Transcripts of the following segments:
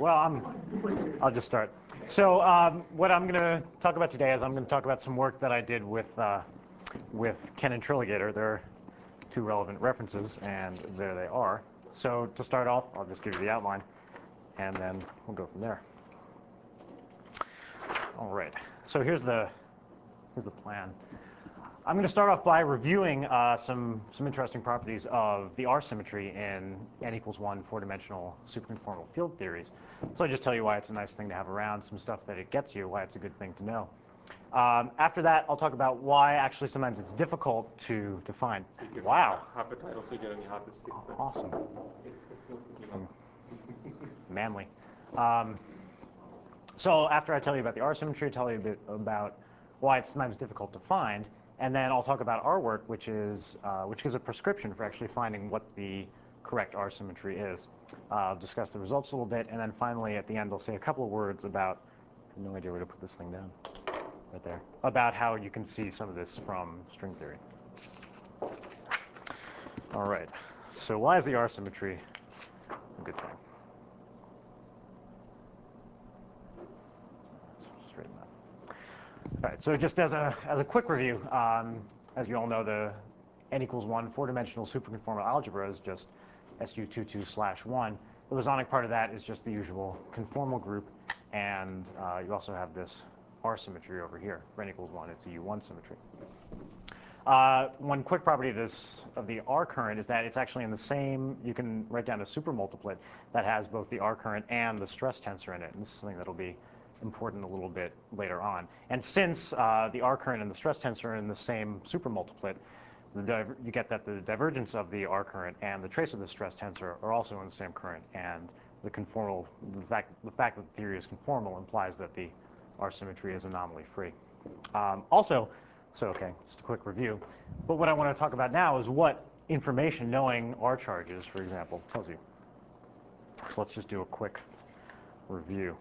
Well, I'll just start. So what I'm going to talk about today is I'm going to talk about some work that I did with Ken and Trilligator. They're two relevant references, and there they are. So to start off, I'll just give you the outline, and then we'll go from there. All right. So here's the plan. I'm going to start off by reviewing some interesting properties of the R symmetry in n=1 four-dimensional superconformal field theories. So I just tell you why it's a nice thing to have around, some stuff that it gets you, why it's a good thing to know. After that, I'll talk about why actually sometimes it's difficult to define. Wow. Half a title, so you only have to stick. Awesome. It's Manly. So after I tell you about the R symmetry, I'll tell you a bit about why it's sometimes difficult to find. And then I'll talk about our work, which gives a prescription for actually finding what the correct R symmetry is. I'll discuss the results a little bit, and then finally at the end I'll say a couple of words about, I have no idea where to put this thing down, right there, about how you can see some of this from string theory. All right, so why is the R symmetry a good thing? That's straight enough. All right, so just as a quick review, as you all know, the n=1 four-dimensional superconformal algebra is just SU22/1. The Bosonic part of that is just the usual conformal group, and you also have this R symmetry over here. For n=1, it's a U1 symmetry. One quick property of the R current is that it's actually in the same, you can write down a supermultiplet that has both the R current and the stress tensor in it, and this is something that'll be important a little bit later on. And since the R current and the stress tensor are in the same supermultiplet, you get that the divergence of the R current and the trace of the stress tensor are also in the same current, and the fact that the theory is conformal implies that the R symmetry is anomaly free. Okay, just a quick review. But what I want to talk about now is what information knowing R charges, for example, tells you. So let's just do a quick review.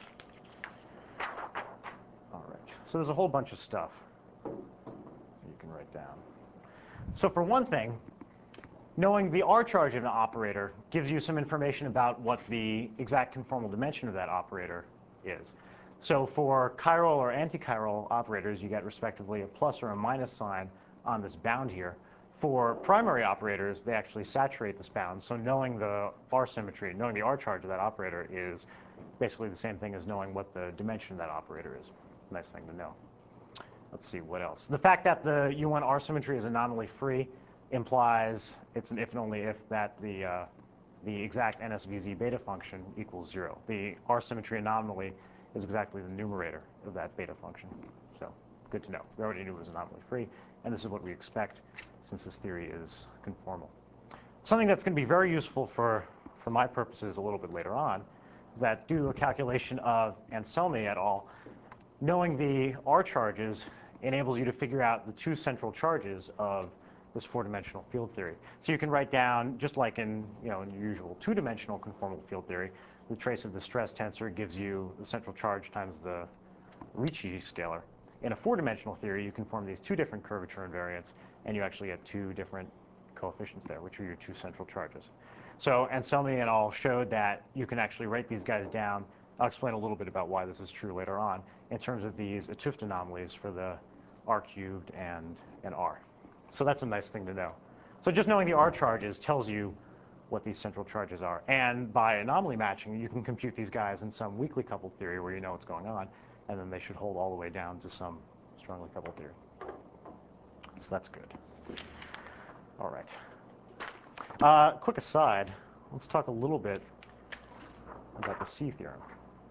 All right, so there's a whole bunch of stuff you can write down. So for one thing, knowing the R charge of an operator gives you some information about what the exact conformal dimension of that operator is. So for chiral or antichiral operators, you get respectively a plus or a minus sign on this bound here. For primary operators, they actually saturate this bound. So knowing the R symmetry, knowing the R charge of that operator is basically the same thing as knowing what the dimension of that operator is. Nice thing to know. Let's see, what else? The fact that the U1 R symmetry is anomaly free implies it's an if and only if that the exact NSVZ beta function equals 0. The R symmetry anomaly is exactly the numerator of that beta function. So good to know. We already knew it was anomaly free, and this is what we expect since this theory is conformal. Something that's going to be very useful for my purposes a little bit later on is that due to a calculation of Anselmi et al., knowing the R charges enables you to figure out the two central charges of this four-dimensional field theory. So you can write down, just like in your usual two-dimensional conformal field theory, the trace of the stress tensor gives you the central charge times the Ricci scalar. In a four-dimensional theory, you can form these two different curvature invariants, and you actually get two different coefficients there, which are your two central charges. So Anselmi et al. Showed that you can actually write these guys down. I'll explain a little bit about why this is true later on in terms of these 't Hooft anomalies for the R cubed and R. So that's a nice thing to know. So just knowing the R charges tells you what these central charges are. And by anomaly matching, you can compute these guys in some weakly coupled theory where you know what's going on, and then they should hold all the way down to some strongly coupled theory. So that's good. All right. Quick aside, let's talk a little bit about the C theorem.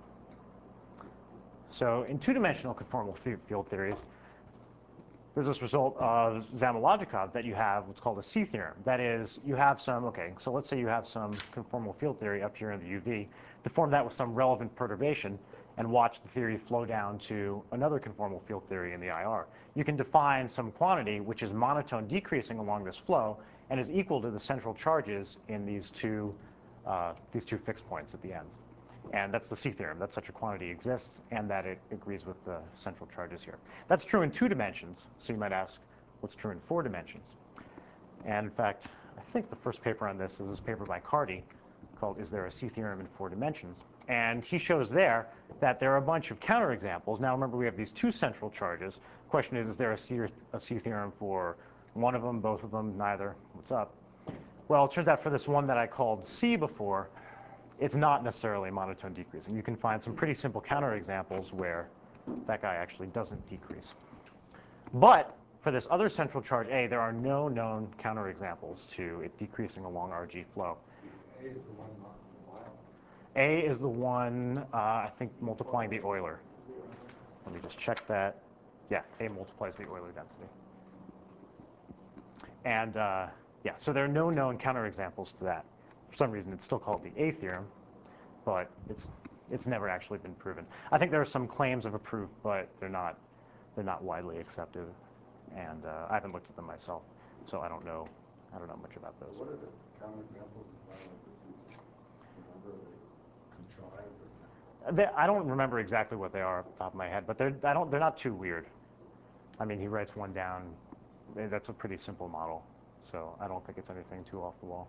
So in two-dimensional conformal field theories, there's this result of Zamolodchikov that you have what's called a C theorem. That is, you have some, okay, so let's say you have some conformal field theory up here in the UV, deform that with some relevant perturbation, and watch the theory flow down to another conformal field theory in the IR. You can define some quantity which is monotone decreasing along this flow and is equal to the central charges in these two fixed points at the ends. And that's the C theorem, that such a quantity exists and that it agrees with the central charges here. That's true in 2 dimensions, so you might ask, what's true in 4 dimensions? And in fact, I think the first paper on this is this paper by Carty called Is There a C Theorem in 4 Dimensions? And he shows there that there are a bunch of counterexamples. Now remember, we have these two central charges. Question is there a C theorem for one of them, both of them, neither? What's up? Well, it turns out for this one that I called C before, it's not necessarily monotone decreasing. You can find some pretty simple counterexamples where that guy actually doesn't decrease. But for this other central charge A, there are no known counterexamples to it decreasing along RG flow. A is the one not wild. A is the one, I think, multiplying the Euler. Let me just check that. Yeah, A multiplies the Euler density. And yeah, so there are no known counterexamples to that. For some reason, it's still called the A theorem, but it's never actually been proven. I think there are some claims of a proof, but they're not widely accepted, and I haven't looked at them myself, so I don't know much about those. What are the counterexamples of violent disease? Remember, they contrived or I don't remember exactly what they are off the top of my head, but they're not too weird. I mean, he writes one down. That's a pretty simple model, so I don't think it's anything too off the wall.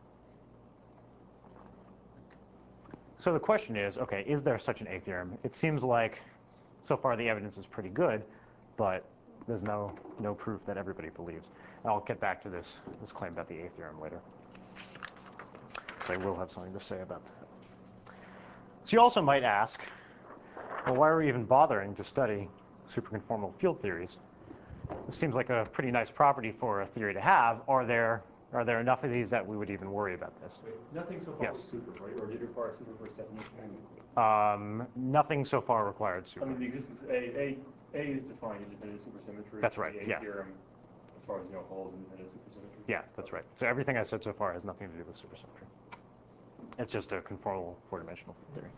So the question is, okay, is there such an A theorem? It seems like so far the evidence is pretty good, but there's no proof that everybody believes. And I'll get back to this claim about the A theorem later, because I will have something to say about that. So you also might ask, well, why are we even bothering to study superconformal field theories? This seems like a pretty nice property for a theory to have. Are there enough of these that we would even worry about this? Wait, nothing so far Yes. was super, right? Or did it require super for its definition? Nothing so far required super. I mean, the existence A is defined independent supersymmetry. That's right, The A yeah. theorem, as far as you know, follows independent supersymmetry. Yeah, that's right. So everything I said so far has nothing to do with supersymmetry. It's just a conformal four-dimensional field theory.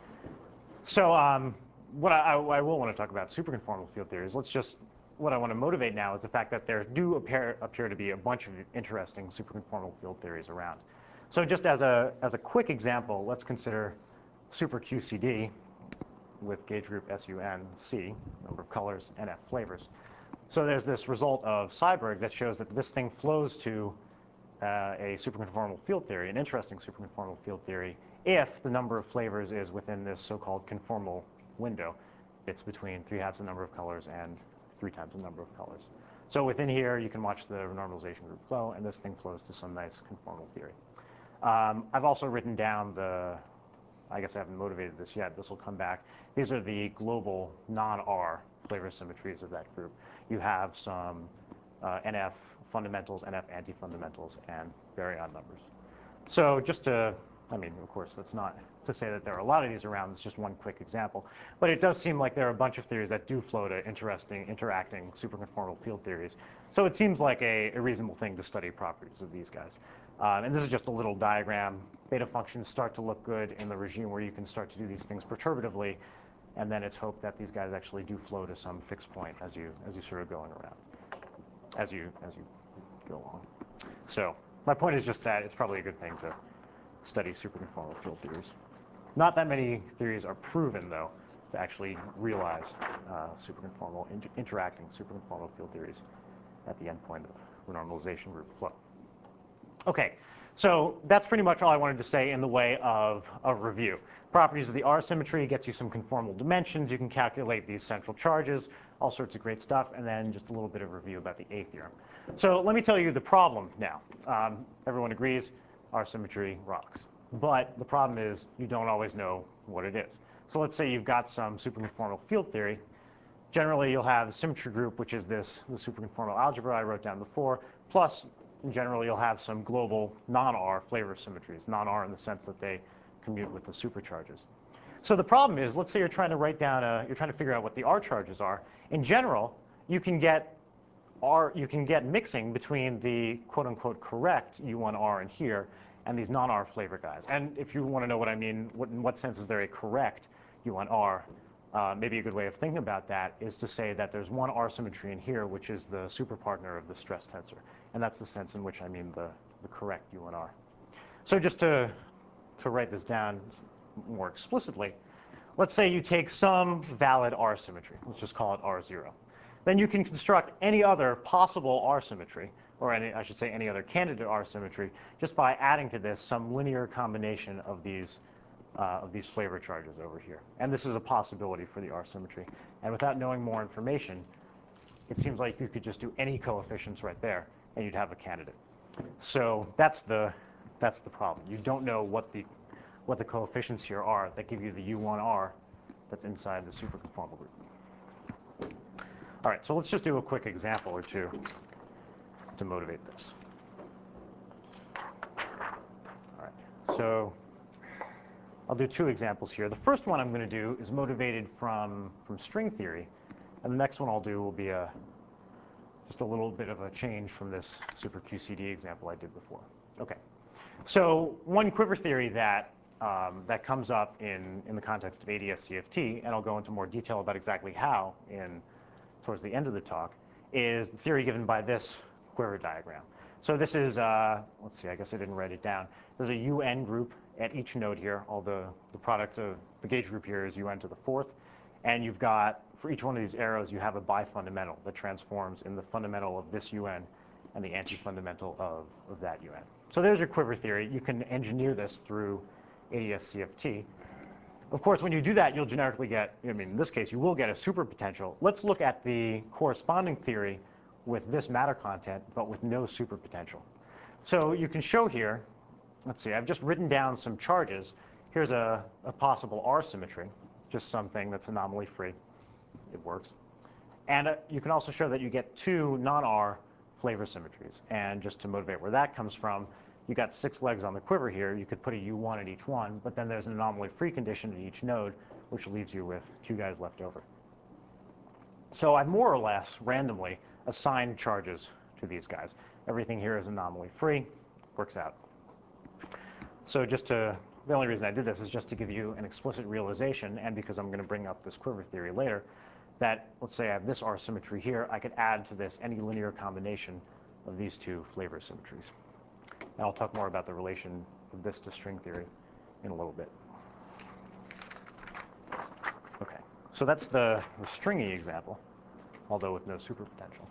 So what I will want to talk about superconformal field theories. What I want to motivate now is the fact that there do appear to be a bunch of interesting superconformal field theories around. So just as a quick example, let's consider super QCD with gauge group SUN-C, number of colors, NF flavors. So there's this result of Seiberg that shows that this thing flows to a superconformal field theory, an interesting superconformal field theory, if the number of flavors is within this so-called conformal window. It's between 3/2 the number of colors and 3 times the number of colors. So within here, you can watch the renormalization group flow, and this thing flows to some nice conformal theory. I've also written down I guess I haven't motivated this yet. This will come back. These are the global non-R flavor symmetries of that group. You have some NF fundamentals, NF anti-fundamentals, and baryon numbers. So just I mean, of course, that's not to say that there are a lot of these around. It's just one quick example. But it does seem like there are a bunch of theories that do flow to interesting, interacting superconformal field theories. So it seems like a reasonable thing to study properties of these guys. And this is just a little diagram. Beta functions start to look good in the regime where you can start to do these things perturbatively. And then it's hoped that these guys actually do flow to some fixed point as you sort of going around, as you go along. So my point is just that it's probably a good thing to study superconformal field theories. Not that many theories are proven, though, to actually realize superconformal, interacting superconformal field theories at the endpoint of renormalization group flow. Okay, so that's pretty much all I wanted to say in the way of a review. Properties of the R symmetry gets you some conformal dimensions. You can calculate these central charges, all sorts of great stuff, and then just a little bit of review about the A theorem. So let me tell you the problem now. Everyone agrees R symmetry rocks. But the problem is you don't always know what it is. So let's say you've got some superconformal field theory. Generally, you'll have the symmetry group, which is the superconformal algebra I wrote down before, plus in general, you'll have some global non-R flavor symmetries, non-R in the sense that they commute with the supercharges. So the problem is, let's say you're trying to you're trying to figure out what the R charges are. In general, you can get mixing between the quote-unquote correct U1R in here and these non-R flavor guys. And if you want to know what I mean, in what sense is there a correct U1R, maybe a good way of thinking about that is to say that there's one R symmetry in here, which is the superpartner of the stress tensor. And that's the sense in which I mean the correct U1R. So just to write this down more explicitly, let's say you take some valid R symmetry. Let's just call it R0. Then you can construct any other possible R symmetry, or I should say any other candidate R symmetry, just by adding to this some linear combination of these of these flavor charges over here. And this is a possibility for the R symmetry. And without knowing more information, it seems like you could just do any coefficients right there, and you'd have a candidate. So that's the problem. You don't know what the coefficients here are that give you the U1R that's inside the superconformal group. All right, so let's just do a quick example or two to motivate this. All right, so I'll do two examples here. The first one I'm going to do is motivated from string theory, and the next one I'll do will be just a little bit of a change from this super QCD example I did before. Okay, so one quiver theory that that comes up in the context of ADS-CFT, and I'll go into more detail about exactly how towards the end of the talk, is the theory given by this quiver diagram. So this is, let's see, I guess I didn't write it down. There's a UN group at each node here. All the product of the gauge group here is UN to the fourth. And you've got, for each one of these arrows, you have a bifundamental that transforms in the fundamental of this UN and the anti-fundamental of that UN. So there's your quiver theory. You can engineer this through ADS-CFT. Of course, when you do that, you'll generically get, I mean, in this case, you will get a superpotential. Let's look at the corresponding theory with this matter content, but with no superpotential. So you can show here, let's see, I've just written down some charges. Here's a possible R symmetry, just something that's anomaly free. It works. And you can also show that you get two non-R flavor symmetries. And just to motivate where that comes from, you got 6 legs on the quiver here. You could put a U1 at each one, but then there's an anomaly-free condition at each node, which leaves you with 2 guys left over. So I've more or less randomly assigned charges to these guys. Everything here is anomaly-free. Works out. So the only reason I did this is just to give you an explicit realization, and because I'm going to bring up this quiver theory later, that let's say I have this R symmetry here, I could add to this any linear combination of these two flavor symmetries. And I'll talk more about the relation of this to string theory in a little bit. Okay, so that's the stringy example, although with no superpotential.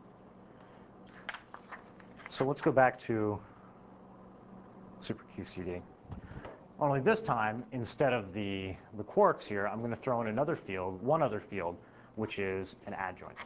So let's go back to super QCD. Only this time, instead of the quarks here, I'm going to throw in one other field, which is an adjoint.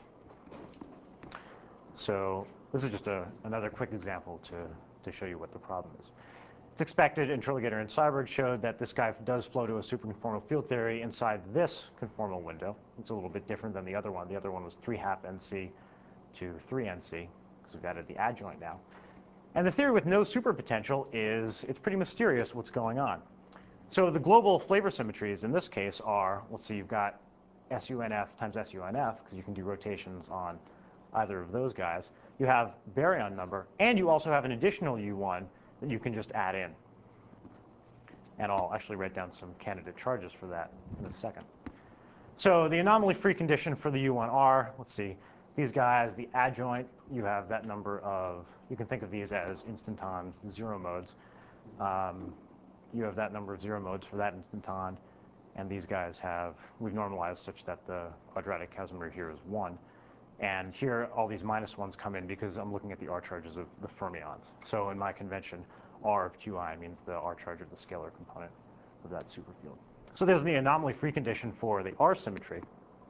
So this is just another quick example to show you what the problem is. It's expected, and Terligater and Seiberg showed that this guy does flow to a superconformal field theory inside this conformal window. It's a little bit different than the other one. The other one was 3/2 NC to 3 NC, because we've added the adjoint now. And the theory with no superpotential is it's pretty mysterious what's going on. So the global flavor symmetries in this case are, let's see, you've got SUNF times SUNF, because you can do rotations on either of those guys. You have baryon number, and you also have an additional U1 that you can just add in. And I'll actually write down some candidate charges for that in a second. So the anomaly-free condition for the U1R, let's see, these guys, the adjoint, you have that number of, you can think of these as instanton zero modes. You have that number of zero modes for that instanton, and these guys have, we've normalized such that the quadratic Casimir here is 1. And here, all these -1s come in because I'm looking at the R charges of the fermions. So in my convention, R of Qi means the R charge of the scalar component of that superfield. So there's the anomaly-free condition for the R symmetry.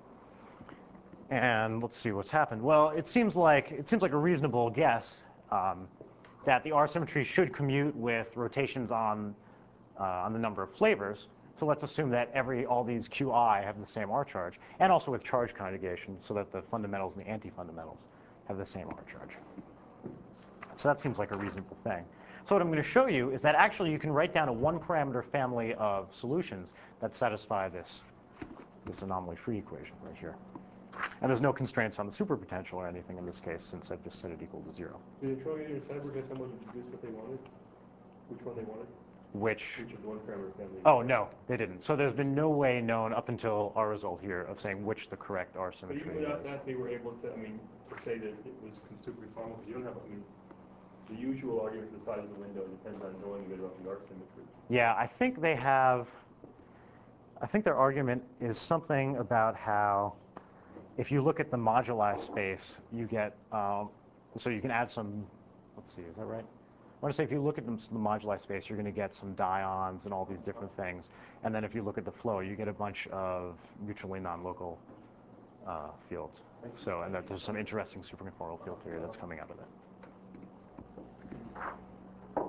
And let's see what's happened. Well, it seems like a reasonable guess that the R symmetry should commute with rotations on the number of flavors. So let's assume that all these Qi have the same R charge, and also with charge conjugation, so that the fundamentals and the anti-fundamentals have the same R charge. So that seems like a reasonable thing. So what I'm going to show you is that actually you can write down a one-parameter family of solutions that satisfy this anomaly-free equation right here. And there's no constraints on the superpotential or anything in this case, since I've just set it equal to 0. Did Terligater and Seiberg have someone introduce what they wanted? Which one they wanted? Which of the one-parameter family? Oh, no, they didn't. So there's been no way known up until our result here of saying which the correct R But symmetry even without is. that, they were able to, to say that it was superconformal, because you don't have, the usual argument for the size of the window depends on knowing a bit about the R symmetry. Yeah, I think their argument is something about how if you look at the moduli space, you get, so you can add some, let's see, is that right? I want to say if you look at the moduli space, you're going to get some dions and all these different things. And then if you look at the flow, you get a bunch of mutually non-local fields. So, and that there's some interesting superconformal field theory that's coming out of that.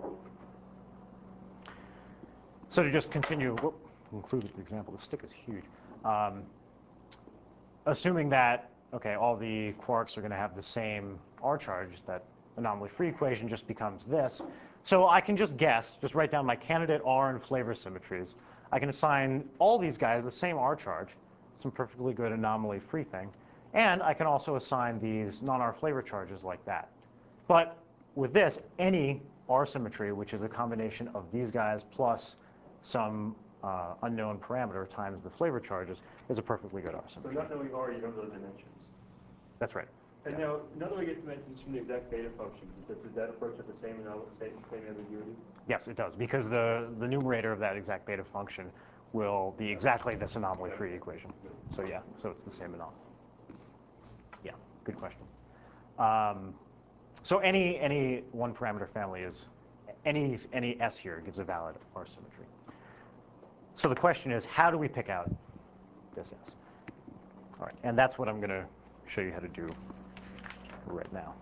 So to just continue, include with the example, the stick is huge. Assuming that, okay, all the quarks are going to have the same R charge, that anomaly-free equation just becomes this. So I can just guess, just write down my candidate R and flavor symmetries. I can assign all these guys the same R charge, some perfectly good anomaly-free thing. And I can also assign these non-R flavor charges like that. But with this, any R symmetry, which is a combination of these guys plus some unknown parameter times the flavor charges, is a perfectly good R So symmetry. not knowing R, you don't know the dimensions. That's right. And now, another way to get dimensions from the exact beta function, does that approach have the same ambiguity? Yes, it does, because the numerator of that exact beta function will be exactly this anomaly-free equation. So yeah, so it's the same anomaly. Yeah, good question. So any one parameter family is, any S here gives a valid R symmetry. So the question is, how do we pick out this S? All right, and that's what I'm going to show you how to do right now.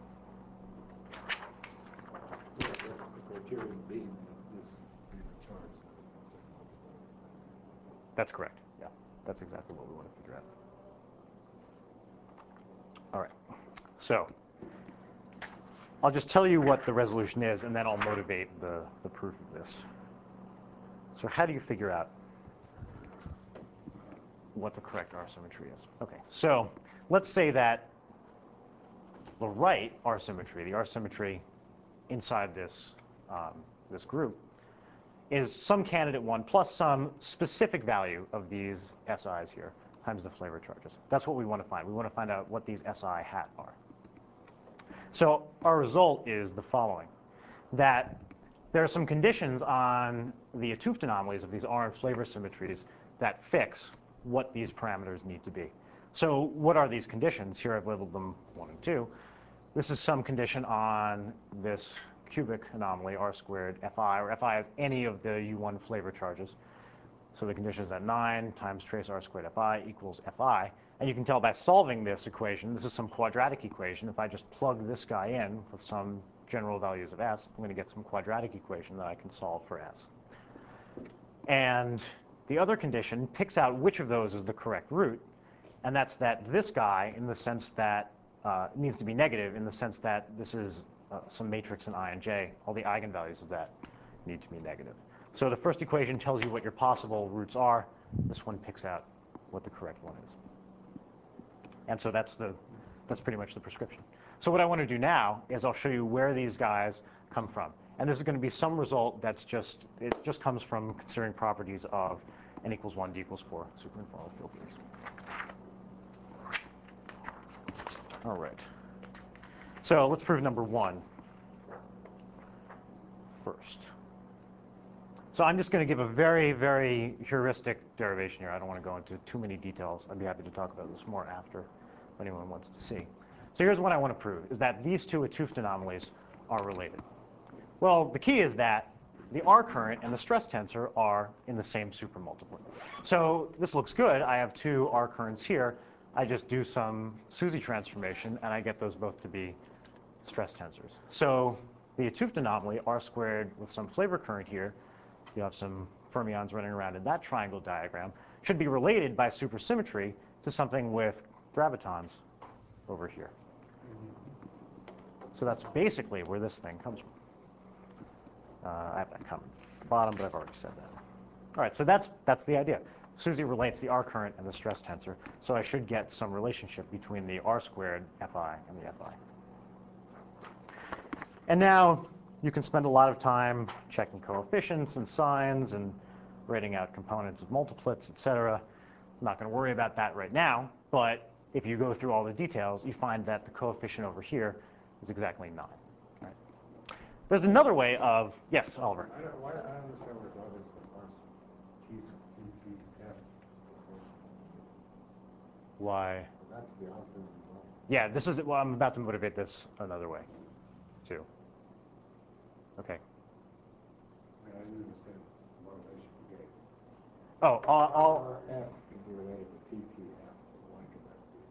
Yeah, the criterion being this being a charge that is the same multiple. That's correct. Yeah, that's exactly what we want to figure out. All right, so I'll just tell you what the resolution is, and then I'll motivate the proof of this. So how do you figure out what the correct R symmetry is? Okay, so let's say that the right R symmetry, the R symmetry inside this, this group, is some candidate 1 plus some specific value of these SIs here times the flavor charges. That's what we want to find. We want to find out what these SI hat are. So our result is the following, that there are some conditions on the 't Hooft anomalies of these R and flavor symmetries that fix what these parameters need to be. So what are these conditions? Here I've labeled them 1 and 2. This is some condition on this cubic anomaly, R squared Fi, where Fi has any of the U1 flavor charges. So the condition is that 9 times trace R squared Fi equals Fi. And you can tell by solving this equation, this is some quadratic equation. If I just plug this guy in with some general values of S, I'm going to get some quadratic equation that I can solve for S. And the other condition picks out which of those is the correct root. And that's that this guy, in the sense that needs to be negative, in the sense that this is some matrix in I and J. All the eigenvalues of that need to be negative. So the first equation tells you what your possible roots are. This one picks out what the correct one is. And so that's pretty much the prescription. So what I want to do now is I'll show you where these guys come from. And this is going to be some result that's just comes from considering properties of n equals 1, d equals 4 superconformal field theories. All right. So let's prove number 1 first. So I'm just going to give a very, very heuristic derivation here. I don't want to go into too many details. I'd be happy to talk about this more after if anyone wants to see. So here's what I want to prove, is that these two 't Hooft anomalies are related. Well, the key is that the R current and the stress tensor are in the same supermultiplet. So this looks good. I have two R currents here. I just do some SUSY transformation, and I get those both to be stress tensors. So the 't Hooft anomaly, R squared with some flavor current here, you have some fermions running around in that triangle diagram, should be related by supersymmetry to something with gravitons over here. So that's basically where this thing comes from. I have that comment at the bottom, but I've already said that. All right, so that's the idea. SUSY relates the R current and the stress tensor, so I should get some relationship between the R squared Fi and the Fi. And now you can spend a lot of time checking coefficients and signs and writing out components of multiplets, et cetera. I'm not going to worry about that right now, but if you go through all the details, you find that the coefficient over here is exactly 9. Right? There's another way of, yes, Oliver. I don't understand why it's obvious that R's TTF. Why? That's the Osborne result. Yeah, this is, well, I'm about to motivate this another way, too. Okay. I didn't understand the motivation you gave. Oh, all RF can be related to TTF, why could that be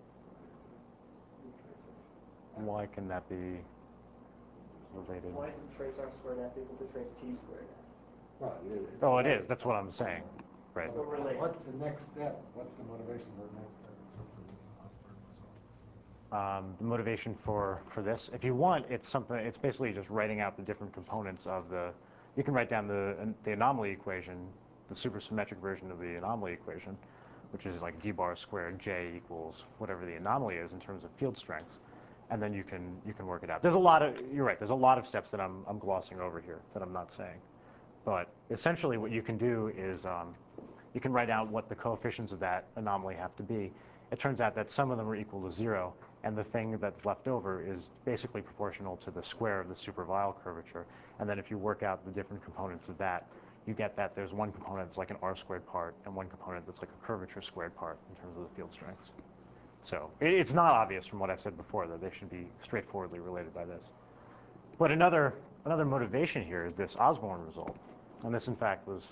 related to trace why can that be related? Why isn't trace r squared f equal to trace t squared f? Well, it's Oh, it related. is. That's what I'm saying. Right. But related. What's the next step? What's the motivation for the next step except for this Osborne result? The motivation for this, if you want, it's something. It's basically just writing out the different components of the. You can write down the anomaly equation, the supersymmetric version of the anomaly equation, which is like d bar squared j equals whatever the anomaly is in terms of field strengths, and then you can work it out. There's a lot of. You're right. There's a lot of steps that I'm glossing over here that I'm not saying, but essentially what you can do is you can write out what the coefficients of that anomaly have to be. It turns out that some of them are equal to 0, and the thing that's left over is basically proportional to the square of the super-Weyl curvature. And then if you work out the different components of that, you get that there's one component that's like an r-squared part and one component that's like a curvature squared part in terms of the field strengths. So it's not obvious from what I've said before that they should be straightforwardly related by this. But another motivation here is this Osborne result. And this, in fact, was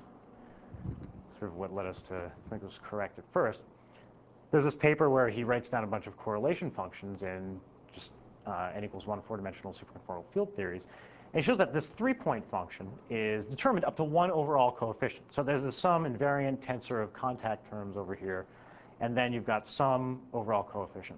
sort of what led us to think it was correct at first. There's this paper where he writes down a bunch of correlation functions in just n equals 1 four-dimensional superconformal field theories. And he shows that this 3-point function is determined up to one overall coefficient. So there's the sum invariant tensor of contact terms over here, and then you've got some overall coefficient.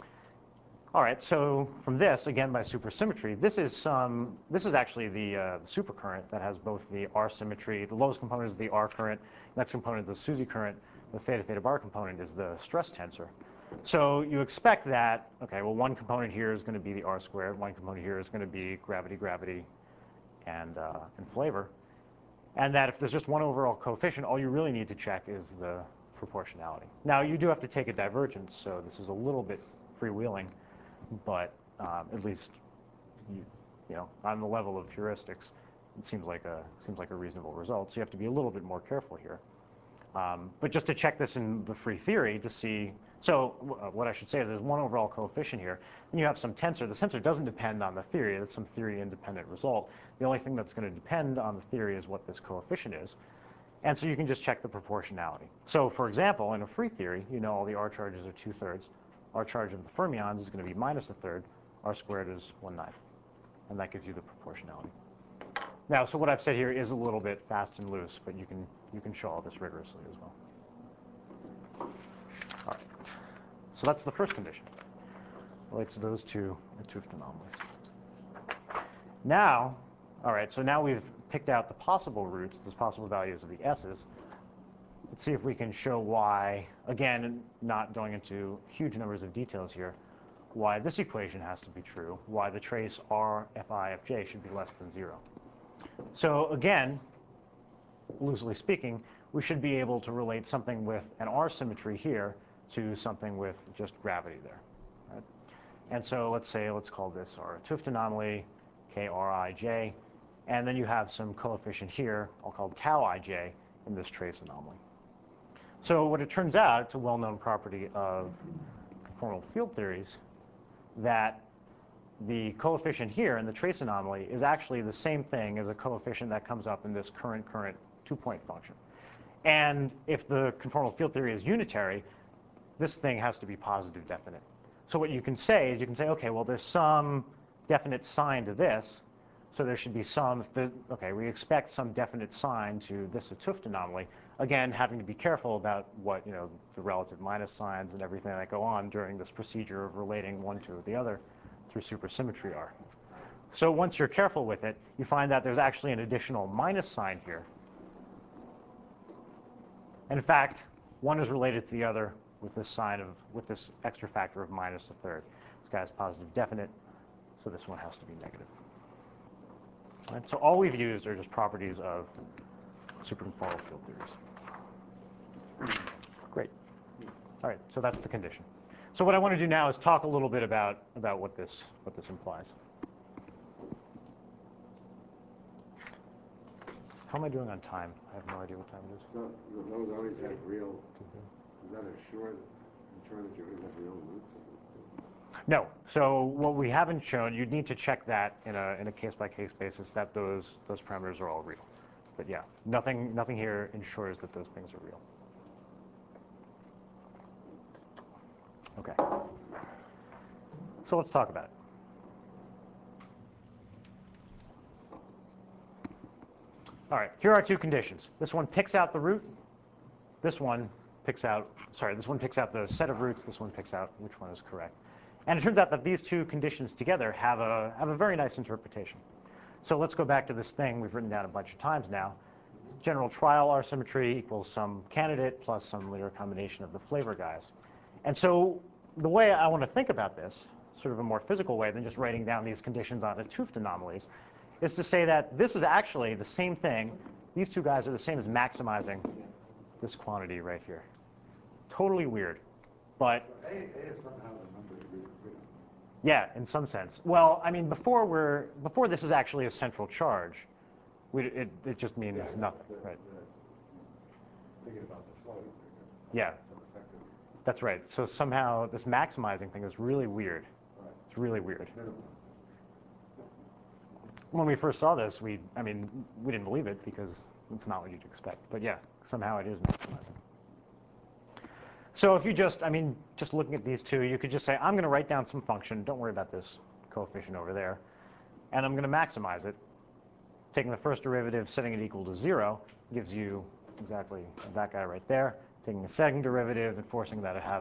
All right, so from this, again by supersymmetry, this is actually the supercurrent that has both the R symmetry. The lowest component is the R current, next component is the SUSY current. The theta bar component is the stress tensor. So you expect that, okay, well, one component here is going to be the R squared, one component here is going to be gravity, and flavor. And that if there's just one overall coefficient, all you really need to check is the proportionality. Now, you do have to take a divergence, so this is a little bit freewheeling, but at least, you know, on the level of heuristics, it seems like a reasonable result. So you have to be a little bit more careful here. But just to check this in the free theory to see, so what I should say is there's one overall coefficient here, and you have some tensor. The tensor doesn't depend on the theory. That's some theory-independent result. The only thing that's going to depend on the theory is what this coefficient is. And so you can just check the proportionality. So for example, in a free theory, you know all the R charges are 2/3. R charge of the fermions is going to be -1/3. R squared is 1/9. And that gives you the proportionality. Now, so what I've said here is a little bit fast and loose, but you can show all this rigorously as well. All right. So that's the first condition. Relates to those two 't Hooft anomalies. Now, all right, so now we've picked out the possible roots, the possible values of the S's. Let's see if we can show why, again, not going into huge numbers of details here, why this equation has to be true, why the trace R, Fi, Fj should be less than 0. So again, loosely speaking, we should be able to relate something with an R symmetry here to something with just gravity there. Right? And so let's call this our 't Hooft anomaly, Krij, and then you have some coefficient here, I'll call tau ij, in this trace anomaly. So what it turns out, it's a well-known property of conformal field theories, that the coefficient here in the trace anomaly is actually the same thing as a coefficient that comes up in this current 2-point function. And if the conformal field theory is unitary, this thing has to be positive definite. So what you can say is okay, well, there's some definite sign to this, so there should be some, okay, we expect some definite sign to this 't Hooft anomaly. Again, having to be careful about what, the relative minus signs and everything that go on during this procedure of relating one to the other through supersymmetry are. So once you're careful with it, you find that there's actually an additional minus sign here. And in fact, one is related to the other with this extra factor of -1/3. This guy is positive definite, so this one has to be negative. Right, so all we've used are just properties of superconformal field theories. Great. All right, so that's the condition. So what I want to do now is talk a little bit about what this implies. How am I doing on time? I have no idea what time it is. So those always have real, does that ensure that you always have real roots? No. So what we haven't shown, you'd need to check that in a case-by-case basis that those parameters are all real. But yeah, nothing here ensures that those things are real. Okay. So let's talk about it. All right, here are two conditions. This one picks out the root. This one picks out, this one picks out the set of roots. This one picks out which one is correct. And it turns out that these two conditions together have a very nice interpretation. So let's go back to this thing we've written down a bunch of times now. General trial R symmetry equals some candidate plus some linear combination of the flavor guys. And so the way I want to think about this, sort of a more physical way than just writing down these conditions on the 't Hooft anomalies, is to say that this is actually the same thing. These two guys are the same as maximizing this quantity right here. Totally weird. But So A is somehow the number of real. yeah, in some sense. Well, I mean, before this is actually a central charge, it just means nothing, right? Thinking about the flow. Yeah. Some effective. That's right. So somehow this maximizing thing is really weird. Right. It's really weird. Minimum. When we first saw this, we didn't believe it because it's not what you'd expect. But yeah, somehow it is maximizing. So if you just looking at these two, you could just say, I'm going to write down some function. Don't worry about this coefficient over there. And I'm going to maximize it. Taking the first derivative, setting it equal to 0, gives you exactly that guy right there. Taking the second derivative and forcing that to have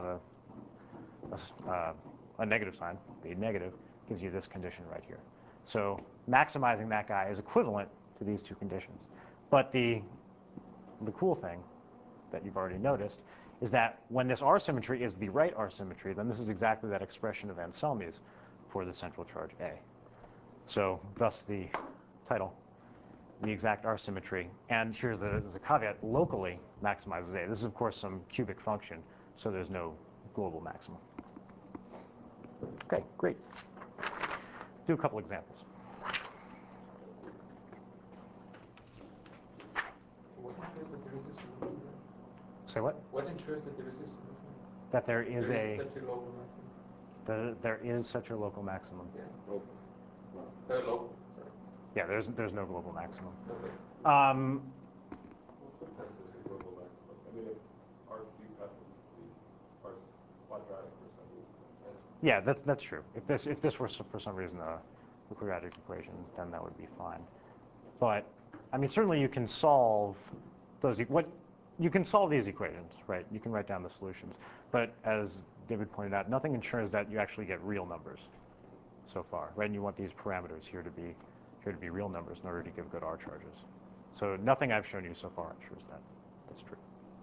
a negative sign, be negative, gives you this condition right here. So maximizing that guy is equivalent to these two conditions. But the cool thing that you've already noticed is that when this R symmetry is the right R symmetry, then this is exactly that expression of Anselmi's for the central charge A. So thus the title, the exact R symmetry. And here's the caveat, locally maximizes A. This is, of course, some cubic function, so there's no global maximum. OK, great. Do a couple examples. What ensures that there is a solution there? Say what? What ensures that there is a solution? That there is such a local maximum? there is such a local maximum. Yeah. Local. Local, sorry. Yeah, there's no global maximum. Okay. Well, sometimes there's a global maximum. I mean, if R cube happens to be R quadratic for some reason. Yeah, that's true. If this were for some reason a quadratic equation, then that would be fine. But I mean, certainly you can solve those. You can solve these equations, right? You can write down the solutions. But as David pointed out, nothing ensures that you actually get real numbers so far, right? And you want these parameters here to be real numbers in order to give good R charges. So nothing I've shown you so far ensures that that's true.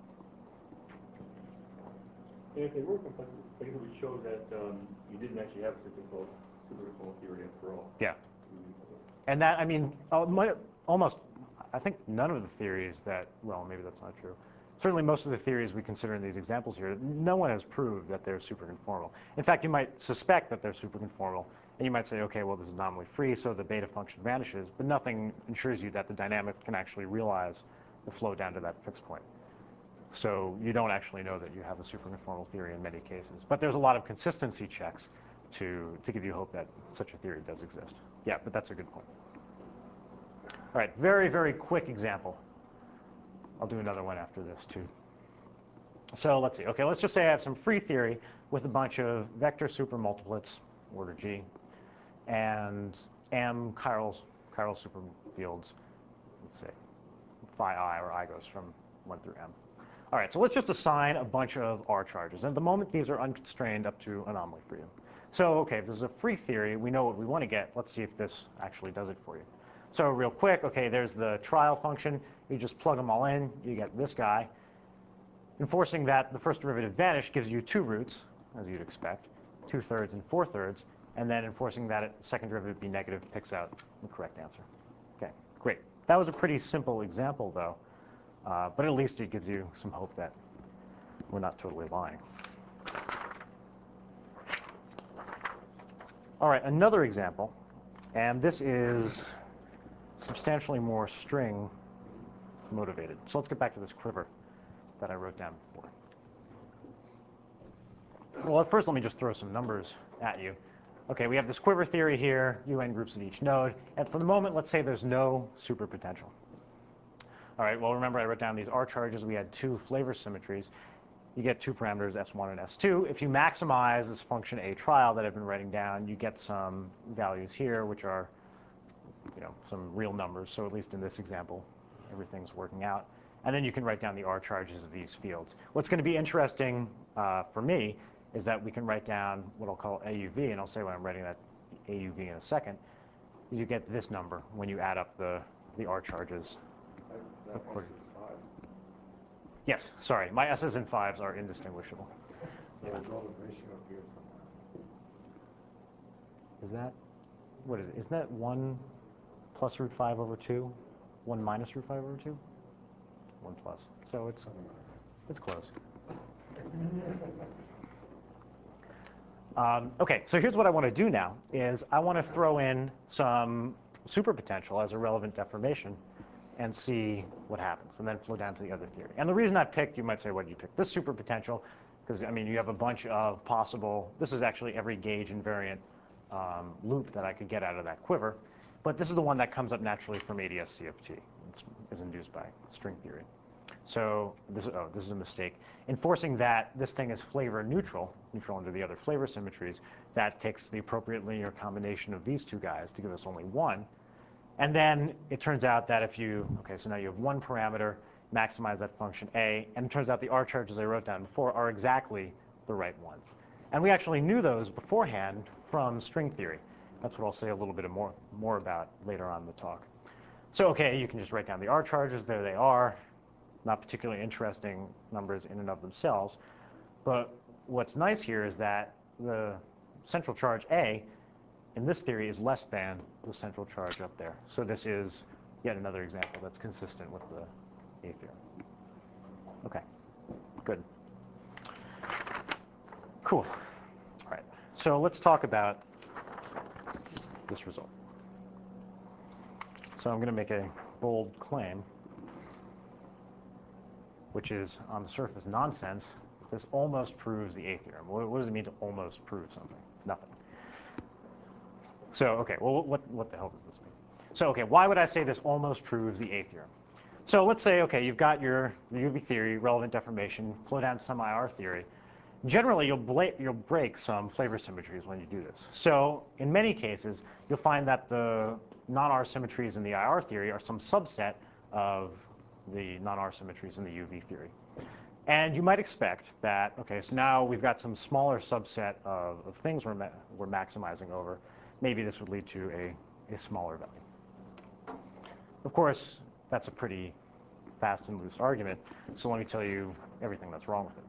And if they were complex, I guess it would show that you didn't actually have a superconformal theory after all. Yeah. And that, I mean, almost, I think none of the theories that, well, maybe that's not true. Certainly most of the theories we consider in these examples here, no one has proved that they're superconformal. In fact, you might suspect that they're superconformal, and you might say, OK, well, this is anomaly free, so the beta function vanishes. But nothing ensures you that the dynamic can actually realize the flow down to that fixed point. So you don't actually know that you have a superconformal theory in many cases. But there's a lot of consistency checks to give you hope that such a theory does exist. Yeah, but that's a good point. All right, very, very quick example. I'll do another one after this, too. So let's see. OK, let's just say I have some free theory with a bunch of vector supermultiplets, order G, and M chiral superfields, let's say, phi I, or I goes from 1 through M. All right, so let's just assign a bunch of R charges. And at the moment, these are unconstrained up to anomaly freedom. So OK, if this is a free theory, we know what we want to get. Let's see if this actually does it for you. So real quick, OK, there's the trial function. You just plug them all in. You get this guy. Enforcing that the first derivative vanish gives you two roots, as you'd expect, 2/3 and 4/3. And then enforcing that the second derivative be negative picks out the correct answer. OK, great. That was a pretty simple example, though. But at least it gives you some hope that we're not totally lying. All right, another example. And this is substantially more string motivated. So let's get back to this quiver that I wrote down before. Well, at first, let me just throw some numbers at you. Okay, we have this quiver theory here, UN groups at each node. And for the moment, let's say there's no superpotential. All right, well, remember I wrote down these R charges. We had two flavor symmetries. You get two parameters, S1 and S2. If you maximize this function A trial that I've been writing down, you get some values here, which are some real numbers. So at least in this example, everything's working out. And then you can write down the R charges of these fields. What's going to be interesting for me is that we can write down what I'll call AUV, and I'll say when I'm writing that AUV in a second. You get this number when you add up the R charges. That S is 5. Yes, sorry, my S's and 5s are indistinguishable. So the golden ratio appears somewhere. Is that, what is it? Isn't that 1 plus root 5 over 2? 1 minus root 5 over 2? 1 plus. So it's close. Okay, so here's what I want to do now is I want to throw in some superpotential as a relevant deformation and see what happens, and then flow down to the other theory. And the reason I picked, you might say, what did you pick? This superpotential, because, I mean, you have a bunch of possible, this is actually every gauge invariant loop that I could get out of that quiver. But this is the one that comes up naturally from ADS-CFT. It's induced by string theory. So this is a mistake. Enforcing that this thing is flavor neutral under the other flavor symmetries, that takes the appropriate linear combination of these two guys to give us only one. And then it turns out that if you, okay, so now you have one parameter, maximize that function A, and it turns out the R charges I wrote down before are exactly the right ones. And we actually knew those beforehand from string theory. That's what I'll say a little bit more about later on in the talk. So, okay, you can just write down the R charges. There they are. Not particularly interesting numbers in and of themselves. But what's nice here is that the central charge A in this theory is less than the central charge up there. So this is yet another example that's consistent with the A theorem. Okay, good. Cool. All right, so let's talk about this result. So I'm going to make a bold claim, which is on the surface nonsense. This almost proves the A theorem. What does it mean to almost prove something? Nothing. So, okay, well, what the hell does this mean? So, okay, why would I say this almost proves the A theorem? So let's say, okay, you've got your UV theory, relevant deformation, flow down to some IR theory. Generally, you'll break some flavor symmetries when you do this. So in many cases, you'll find that the non-R symmetries in the IR theory are some subset of the non-R symmetries in the UV theory. And you might expect that, okay, so now we've got some smaller subset of things we're maximizing over. Maybe this would lead to a smaller value. Of course, that's a pretty fast and loose argument, so let me tell you everything that's wrong with it.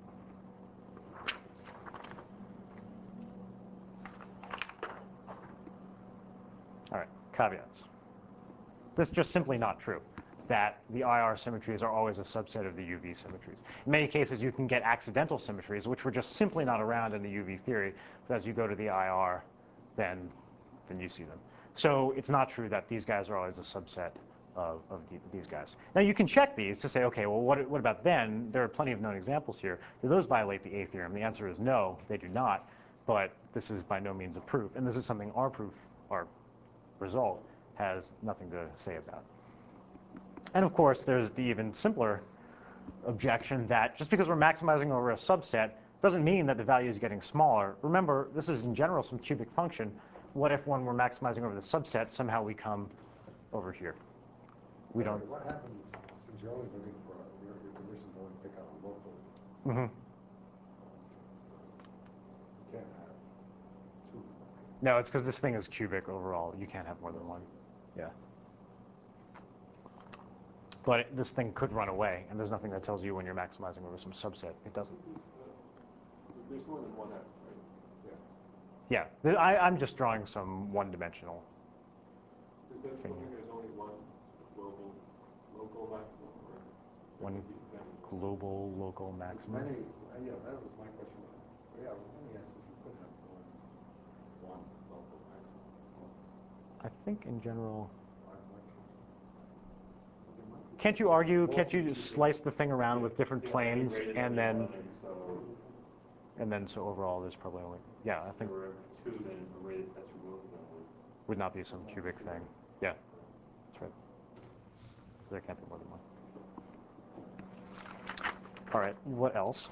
All right, caveats. This is just simply not true, that the IR symmetries are always a subset of the UV symmetries. In many cases, you can get accidental symmetries, which were just simply not around in the UV theory, but as you go to the IR, then you see them. So it's not true that these guys are always a subset of these guys. Now, you can check these to say, okay, well, what about then? There are plenty of known examples here. Do those violate the A theorem? The answer is no, they do not. But this is by no means a proof. And this is something our result has nothing to say about. And of course, there's the even simpler objection that just because we're maximizing over a subset doesn't mean that the value is getting smaller. Remember, this is in general some cubic function. What if when we're maximizing over the subset, somehow we come over here? We don't. What happens since you're only looking for your conditions only pick up locally? Mm-hmm. You can't have two. No, it's because this thing is cubic overall. You can't have more than one. Yeah. But this thing could run away, and there's nothing that tells you when you're maximizing over some subset. It doesn't. There's more than one S, right? Yeah, I'm just drawing some one-dimensional. Is that something there's only one global local maximum, or One global local maximum. Many, yeah, that was my question. Yeah, many S's you could have one local maximum. I think in general. Why Can't you argue? Can't you slice the thing around with different planes and then And then so overall, there's probably only, yeah, I If think there were two, then the rate that's removed, then would not be some cubic thing. Yeah, that's right. So there can't be more than one. All right, what else?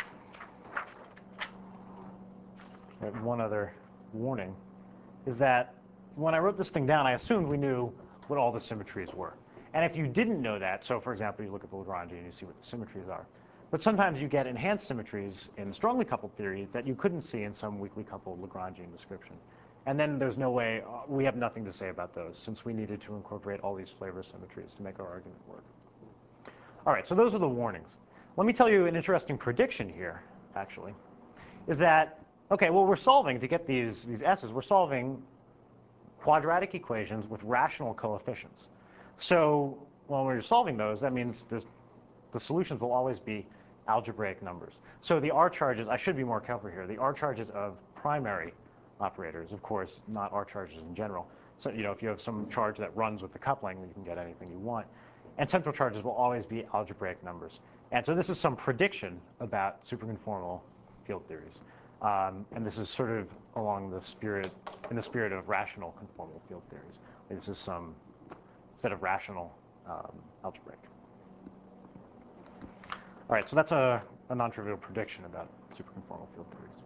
One other warning is that when I wrote this thing down, I assumed we knew what all the symmetries were. And if you didn't know that, so for example, you look at the Lagrangian and you see what the symmetries are. But sometimes you get enhanced symmetries in strongly coupled theories that you couldn't see in some weakly coupled Lagrangian description. And then there's no way, we have nothing to say about those, since we needed to incorporate all these flavor symmetries to make our argument work. All right, so those are the warnings. Let me tell you an interesting prediction here, actually, is that, okay, well, we're solving to get these S's, we're solving quadratic equations with rational coefficients. So when we're solving those, that means the solutions will always be algebraic numbers. So the R charges, I should be more careful here, the R charges of primary operators, of course, not R charges in general. So if you have some charge that runs with the coupling, you can get anything you want. And central charges will always be algebraic numbers. And so this is some prediction about superconformal field theories. And this is sort of along the spirit, in the spirit of rational conformal field theories. This is some set of rational algebraic. All right, so that's a non-trivial prediction about superconformal field theories.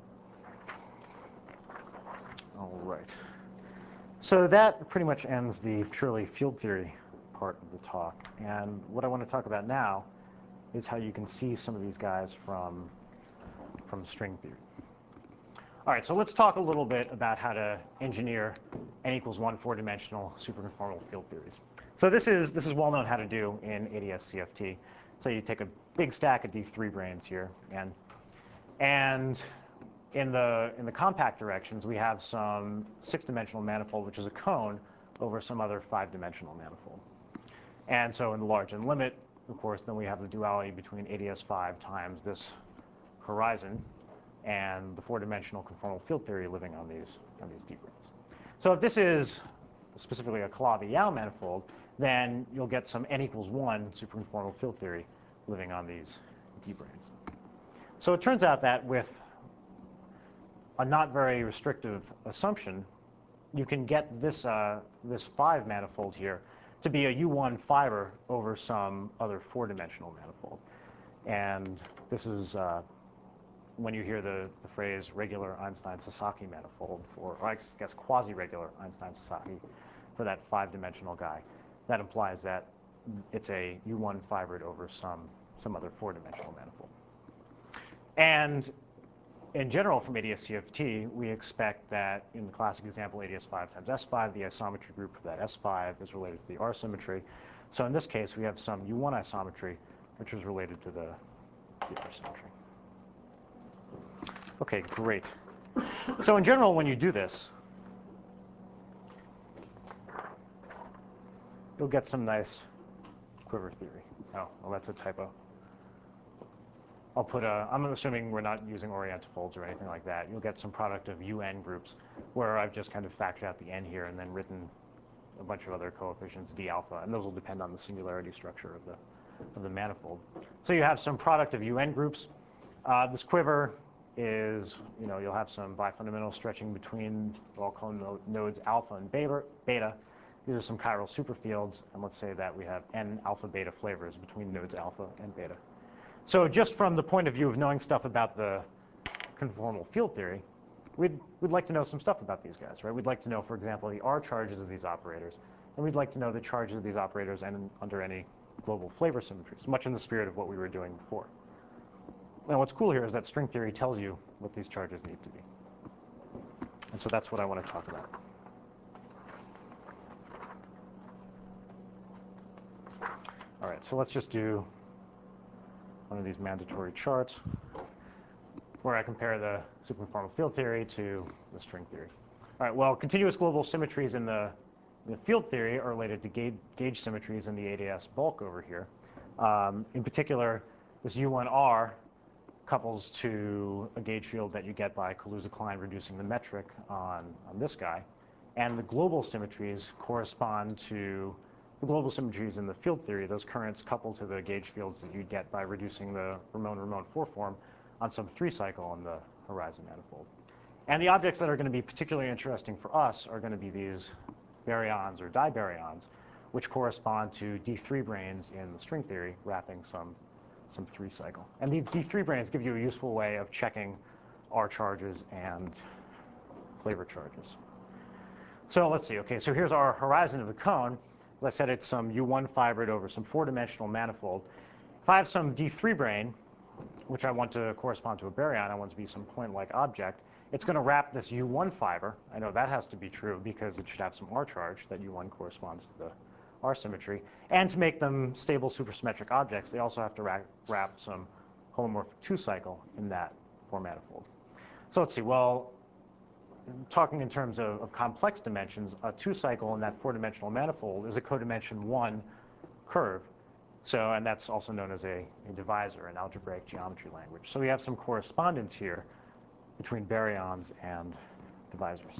All right. So that pretty much ends the purely field theory part of the talk. And what I want to talk about now is how you can see some of these guys from string theory. All right, so let's talk a little bit about how to engineer n equals 1 four-dimensional superconformal field theories. So this is well known how to do in ADS-CFT. So you take a big stack of D3 branes here, and in the compact directions, we have some 6-dimensional manifold, which is a cone, over some other 5-dimensional manifold. And so in the large and limit, of course, then we have the duality between ADS5 times this horizon and the 4-dimensional conformal field theory living on these D-branes. So if this is specifically a Calabi-Yau manifold, then you'll get some n equals 1 superconformal field theory living on these D-branes. So it turns out that with a not very restrictive assumption, you can get this 5 manifold here to be a U1 fiber over some other 4-dimensional manifold. And this is when you hear the phrase regular Einstein-Sasaki manifold, or I guess quasi-regular Einstein-Sasaki for that 5-dimensional guy. That implies that it's a U1 fibered over some other 4-dimensional manifold. And in general, from ADS-CFT, we expect that in the classic example, ADS5 times S5, the isometry group of that S5 is related to the R symmetry. So in this case, we have some U1 isometry, which is related to the R symmetry. OK, great. So in general, when you do this, you'll get some nice quiver theory. Oh, well, that's a typo. I'll put I'm assuming we're not using orientifolds or anything like that. You'll get some product of UN groups where I've just kind of factored out the n here and then written a bunch of other coefficients, d alpha, and those will depend on the singularity structure of the manifold. So you have some product of UN groups. This quiver is, you'll have some bifundamental stretching between, we'll call them nodes alpha and beta. These are some chiral superfields, and let's say that we have n alpha beta flavors between nodes alpha and beta. So just from the point of view of knowing stuff about the conformal field theory, we'd like to know some stuff about these guys, right? We'd like to know, for example, the R charges of these operators, and we'd like to know the charges of these operators and under any global flavor symmetries, much in the spirit of what we were doing before. Now, what's cool here is that string theory tells you what these charges need to be. And so that's what I want to talk about. All right, so let's just do one of these mandatory charts where I compare the superconformal field theory to the string theory. All right, well, continuous global symmetries in the field theory are related to gauge symmetries in the ADS bulk over here. In particular, this U1R couples to a gauge field that you get by Kaluza-Klein reducing the metric on this guy. And the global symmetries correspond to the global symmetries in the field theory. Those currents couple to the gauge fields that you'd get by reducing the Ramon-Ramon 4 form on some 3-cycle on the horizon manifold. And the objects that are going to be particularly interesting for us are going to be these baryons or dibaryons, which correspond to D3 branes in the string theory, wrapping some 3-cycle. And these D3 branes give you a useful way of checking R charges and flavor charges. So let's see. Okay, so here's our horizon of the cone. As I said, it's some U1 fibered over some 4-dimensional manifold. If I have some D3 brane, which I want to correspond to a baryon, I want it to be some point-like object, it's going to wrap this U1 fiber. I know that has to be true because it should have some R charge. That U1 corresponds to the R symmetry. And to make them stable supersymmetric objects, they also have to wrap some holomorphic 2-cycle in that 4-manifold. So let's see. Well, talking in terms of complex dimensions, a 2-cycle in that 4-dimensional manifold is a codimension 1 curve. So, and that's also known as a divisor in algebraic geometry language. So we have some correspondence here between baryons and divisors.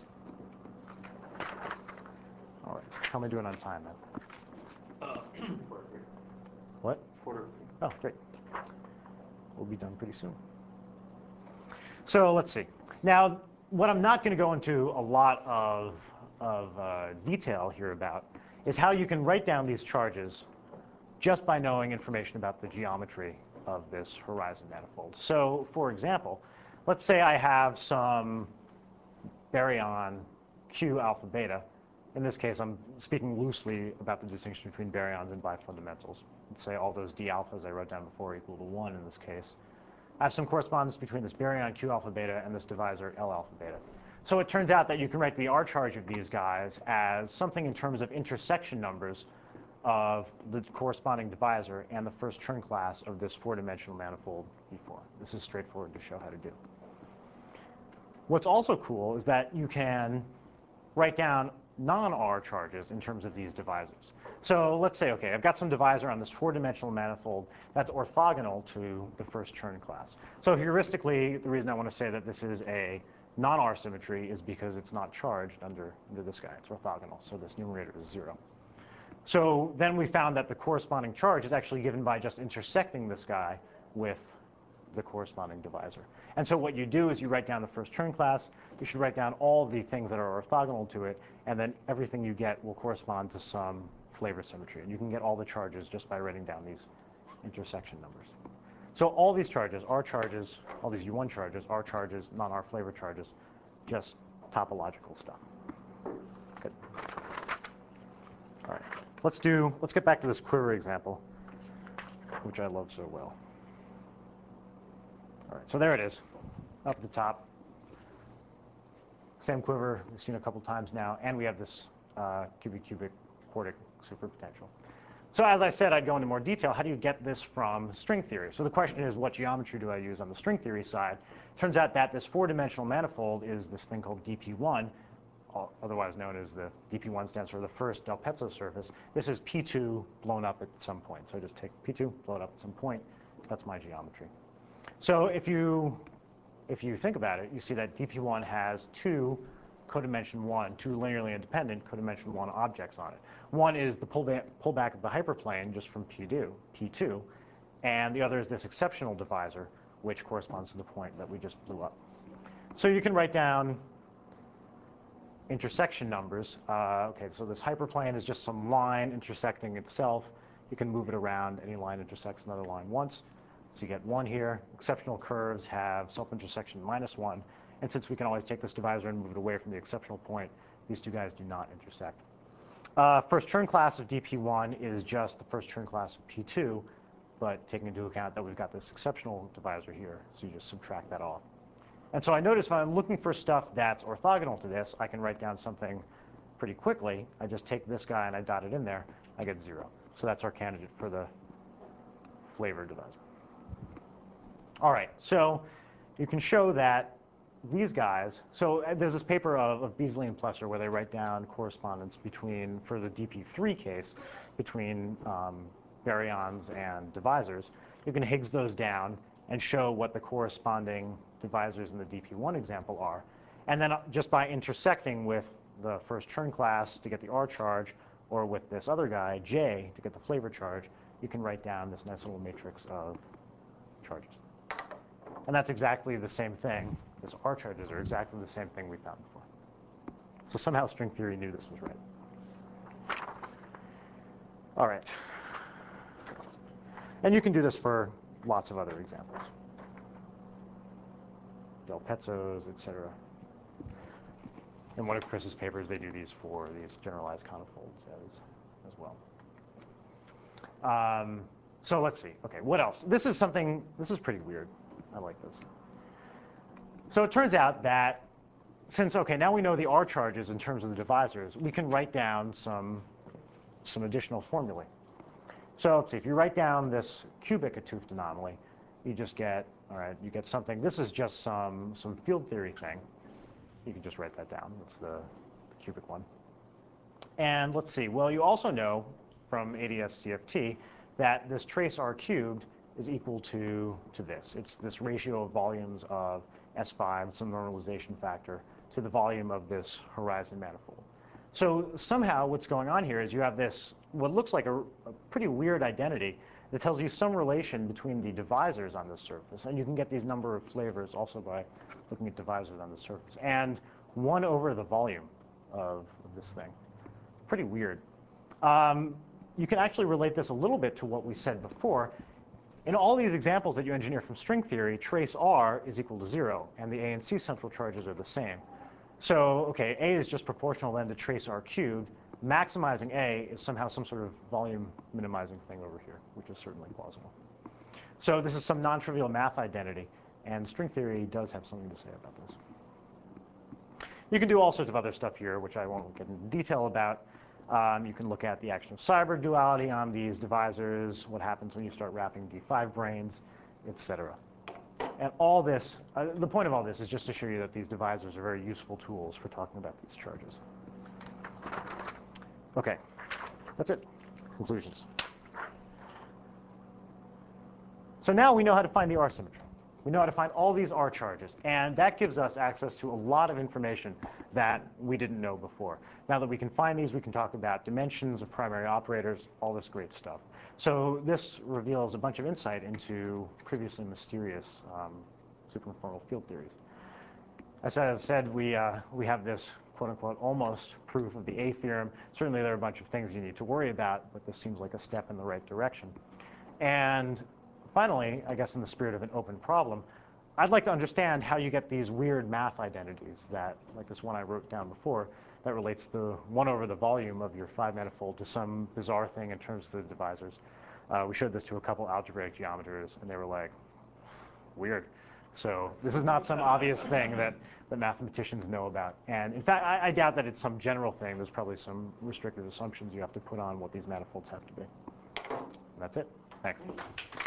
All right, how am I doing on time, man? What? 4. Oh, great. We'll be done pretty soon. So let's see. Now, what I'm not going to go into a lot of detail here about is how you can write down these charges just by knowing information about the geometry of this horizon manifold. So, for example, let's say I have some baryon Q alpha beta. In this case, I'm speaking loosely about the distinction between baryons and bifundamentals. Let's say all those d alphas I wrote down before equal to 1 in this case. I have some correspondence between this baryon Q alpha beta and this divisor L alpha beta. So it turns out that you can write the R charge of these guys as something in terms of intersection numbers of the corresponding divisor and the first Chern class of this 4-dimensional manifold E4. This is straightforward to show how to do. What's also cool is that you can write down non-R charges in terms of these divisors. So let's say, okay, I've got some divisor on this 4-dimensional manifold that's orthogonal to the first Chern class. So heuristically, the reason I want to say that this is a non-R symmetry is because it's not charged under this guy. It's orthogonal, so this numerator is 0. So then we found that the corresponding charge is actually given by just intersecting this guy with the corresponding divisor. And so what you do is you write down the first Chern class. You should write down all the things that are orthogonal to it, and then everything you get will correspond to some flavor symmetry. And you can get all the charges just by writing down these intersection numbers. So all these charges, R charges, all these U1 charges, R charges, non-R flavor charges, just topological stuff. Good. All right. Let's get back to this quiver example, which I love so well. All right, so there it is, up at the top. Same quiver we've seen a couple times now, and we have this cubic quartic superpotential. So as I said, I'd go into more detail. How do you get this from string theory? So the question is, what geometry do I use on the string theory side? Turns out that this 4-dimensional manifold is this thing called dp1, otherwise known as the dp1 stands for the first Del Pezzo surface. This is p2 blown up at some point. So I just take p2, blow it up at some point. That's my geometry. So if you think about it, you see that dp1 has two linearly independent codimension 1 objects on it. One is the pullback of the hyperplane just from p2, and the other is this exceptional divisor, which corresponds to the point that we just blew up. So you can write down intersection numbers. Okay, so this hyperplane is just some line intersecting itself. You can move it around. Any line intersects another line once. So you get 1 here. Exceptional curves have self-intersection -1. And since we can always take this divisor and move it away from the exceptional point, these two guys do not intersect. First Chern class of dp1 is just the first Chern class of p2, but taking into account that we've got this exceptional divisor here, so you just subtract that off. And so I notice if I'm looking for stuff that's orthogonal to this, I can write down something pretty quickly. I just take this guy and I dot it in there. I get 0. So that's our candidate for the flavor divisor. All right, so you can show that these guys, so there's this paper of Beasley and Plesser where they write down correspondence between, for the dp3 case, between baryons and divisors. You can Higgs those down and show what the corresponding divisors in the dp1 example are. And then just by intersecting with the first Chern class to get the R charge, or with this other guy, J, to get the flavor charge, you can write down this nice little matrix of charges. And that's exactly the same thing. These R charges are exactly the same thing we found before. So somehow string theory knew this was right. All right. And you can do this for lots of other examples. Del Pezzos, et cetera. In one of Chris's papers, they do these for these generalized conifolds as well. So let's see. OK, what else? This is pretty weird. I like this. So it turns out that since, OK, now we know the R charges in terms of the divisors, we can write down some additional formulae. So let's see. If you write down this cubic 't Hooft anomaly, you just get, all right, you get something. This is just some field theory thing. You can just write that down. That's the cubic one. And let's see. Well, you also know from ADS-CFT that this trace R cubed is equal to this. It's this ratio of volumes of S5, some normalization factor, to the volume of this horizon manifold. So somehow what's going on here is you have this, what looks like a pretty weird identity that tells you some relation between the divisors on this surface. And you can get these number of flavors also by looking at divisors on the surface. And 1 over the volume of this thing. Pretty weird. You can actually relate this a little bit to what we said before. In all these examples that you engineer from string theory, trace R is equal to 0, and the A and C central charges are the same. So, OK, A is just proportional then to trace R cubed. Maximizing A is somehow some sort of volume minimizing thing over here, which is certainly plausible. So this is some non-trivial math identity, and string theory does have something to say about this. You can do all sorts of other stuff here, which I won't get into detail about. You can look at the action of Seiberg duality on these divisors, what happens when you start wrapping D5 branes, et cetera. And all this, the point of all this is just to show you that these divisors are very useful tools for talking about these charges. OK, that's it. Conclusions. So now we know how to find the R symmetry. We know how to find all these R charges. And that gives us access to a lot of information that we didn't know before. Now that we can find these, we can talk about dimensions of primary operators, all this great stuff. So this reveals a bunch of insight into previously mysterious superinformal field theories. As I said, we have this quote-unquote almost proof of the A theorem. Certainly there are a bunch of things you need to worry about, but this seems like a step in the right direction. And finally, I guess in the spirit of an open problem, I'd like to understand how you get these weird math identities that, like this one I wrote down before, that relates the 1 over the volume of your 5-manifold to some bizarre thing in terms of the divisors. We showed this to a couple algebraic geometers, and they were like, weird. So this is not some obvious thing that mathematicians know about. And in fact, I doubt that it's some general thing. There's probably some restrictive assumptions you have to put on what these manifolds have to be. And that's it. Thanks.